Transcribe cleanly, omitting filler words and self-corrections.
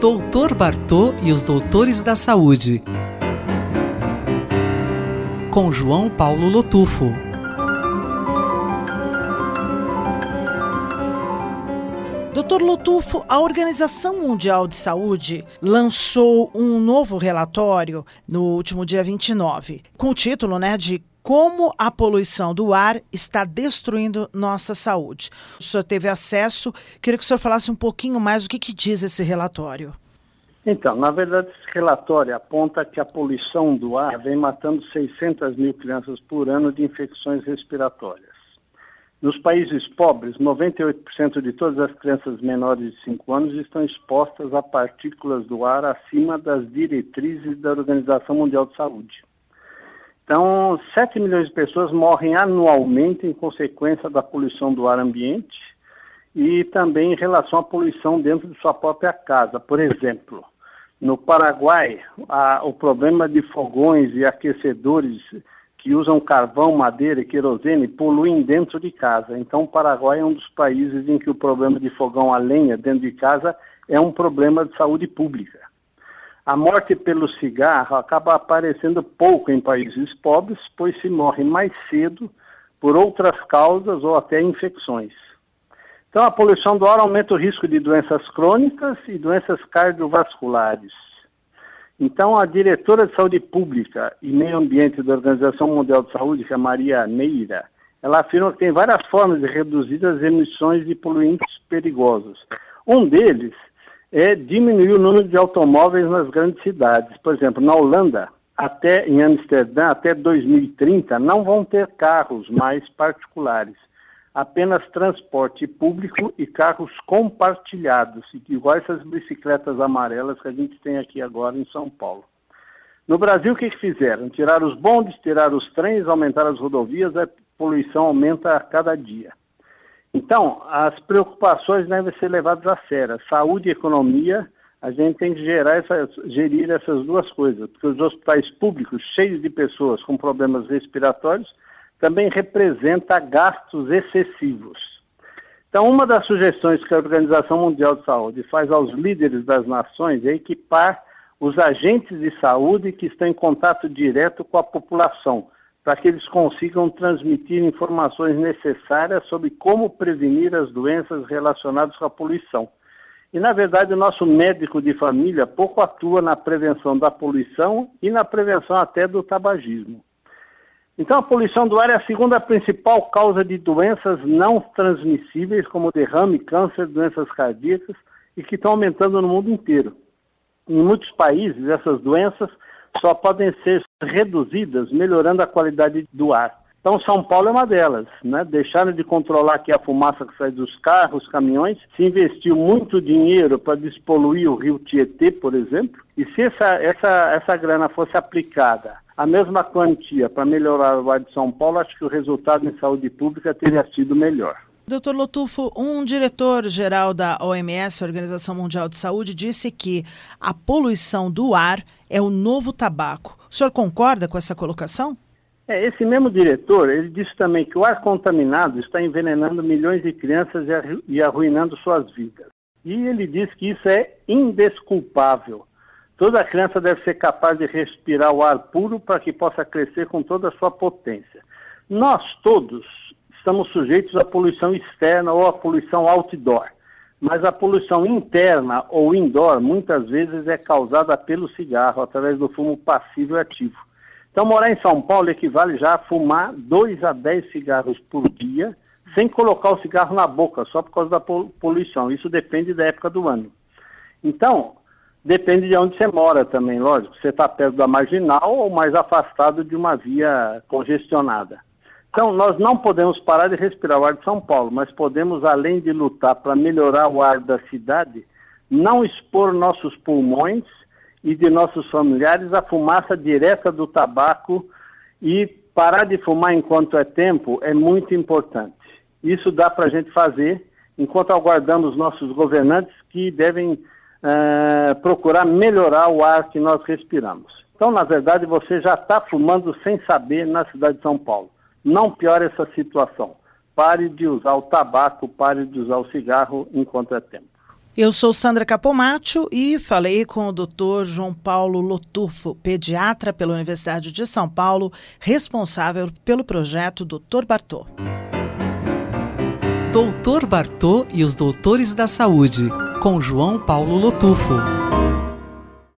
Doutor Bartô e os Doutores da Saúde, com João Paulo Lotufo. Dr. Lotufo, a Organização Mundial de Saúde lançou um novo relatório no último dia 29, com o título, de Como a poluição do ar está destruindo nossa saúde. O senhor teve acesso, queria que o senhor falasse um pouquinho mais o que diz esse relatório. Então, na verdade, esse relatório aponta que a poluição do ar vem matando 600 mil crianças por ano de infecções respiratórias. Nos países pobres, 98% de todas as crianças menores de 5 anos estão expostas a partículas do ar acima das diretrizes da Organização Mundial de Saúde. Então, 7 milhões de pessoas morrem anualmente em consequência da poluição do ar ambiente e também em relação à poluição dentro de sua própria casa. Por exemplo, no Paraguai, o problema de fogões e aquecedores que usam carvão, madeira e querosene poluem dentro de casa. Então, o Paraguai é um dos países em que o problema de fogão a lenha dentro de casa é um problema de saúde pública. A morte pelo cigarro acaba aparecendo pouco em países pobres, pois se morre mais cedo por outras causas ou até infecções. Então, a poluição do ar aumenta o risco de doenças crônicas e doenças cardiovasculares. Então, a diretora de Saúde Pública e Meio Ambiente da Organização Mundial de Saúde, que é Maria Neira, ela afirma que tem várias formas de reduzir as emissões de poluentes perigosos. Um deles é diminuir o número de automóveis nas grandes cidades. Por exemplo, na Holanda, em Amsterdã, até 2030, não vão ter carros mais particulares. Apenas transporte público e carros compartilhados, igual essas bicicletas amarelas que a gente tem aqui agora em São Paulo. No Brasil, o que fizeram? Tiraram os bondes, tiraram os trens, aumentaram as rodovias, a poluição aumenta a cada dia. Então, as preocupações devem ser levadas a sério. Saúde e economia, a gente tem que gerir essas duas coisas, porque os hospitais públicos cheios de pessoas com problemas respiratórios também representa gastos excessivos. Então, uma das sugestões que a Organização Mundial de Saúde faz aos líderes das nações é equipar os agentes de saúde que estão em contato direto com a população, para que eles consigam transmitir informações necessárias sobre como prevenir as doenças relacionadas com a poluição. E, na verdade, o nosso médico de família pouco atua na prevenção da poluição e na prevenção até do tabagismo. Então, a poluição do ar é a segunda principal causa de doenças não transmissíveis, como derrame, câncer, doenças cardíacas, e que estão aumentando no mundo inteiro. Em muitos países, essas doenças só podem ser reduzidas melhorando a qualidade do ar. Então, São Paulo é uma delas, Deixaram de controlar aqui a fumaça que sai dos carros, caminhões, se investiu muito dinheiro para despoluir o rio Tietê, por exemplo, e se essa grana fosse aplicada a mesma quantia para melhorar o ar de São Paulo, acho que o resultado em saúde pública teria sido melhor. Dr. Lotufo, um diretor-geral da OMS, Organização Mundial de Saúde, disse que a poluição do ar é o novo tabaco. O senhor concorda com essa colocação? Esse mesmo diretor, ele disse também que o ar contaminado está envenenando milhões de crianças e arruinando suas vidas. E ele diz que isso é indesculpável. Toda criança deve ser capaz de respirar o ar puro para que possa crescer com toda a sua potência. Nós todos estamos sujeitos à poluição externa ou à poluição outdoor, mas a poluição interna ou indoor muitas vezes é causada pelo cigarro, através do fumo passivo e ativo. Então, morar em São Paulo equivale já a fumar 2 a 10 cigarros por dia, sem colocar o cigarro na boca, só por causa da poluição. Isso depende da época do ano. Então, depende de onde você mora também, lógico. Você está perto da marginal ou mais afastado de uma via congestionada. Então, nós não podemos parar de respirar o ar de São Paulo, mas podemos, além de lutar para melhorar o ar da cidade, não expor nossos pulmões e de nossos familiares à fumaça direta do tabaco, e parar de fumar enquanto é tempo é muito importante. Isso dá para a gente fazer enquanto aguardamos nossos governantes que devem procurar melhorar o ar que nós respiramos. Então, na verdade, você já está fumando sem saber na cidade de São Paulo. Não piore essa situação. Pare de usar o tabaco, pare de usar o cigarro enquanto é tempo. Eu sou Sandra Capomatto e falei com o Dr. João Paulo Lotufo, pediatra pela Universidade de São Paulo, responsável pelo projeto Dr. Bartô. Dr. Bartô e os Doutores da Saúde, com João Paulo Lotufo.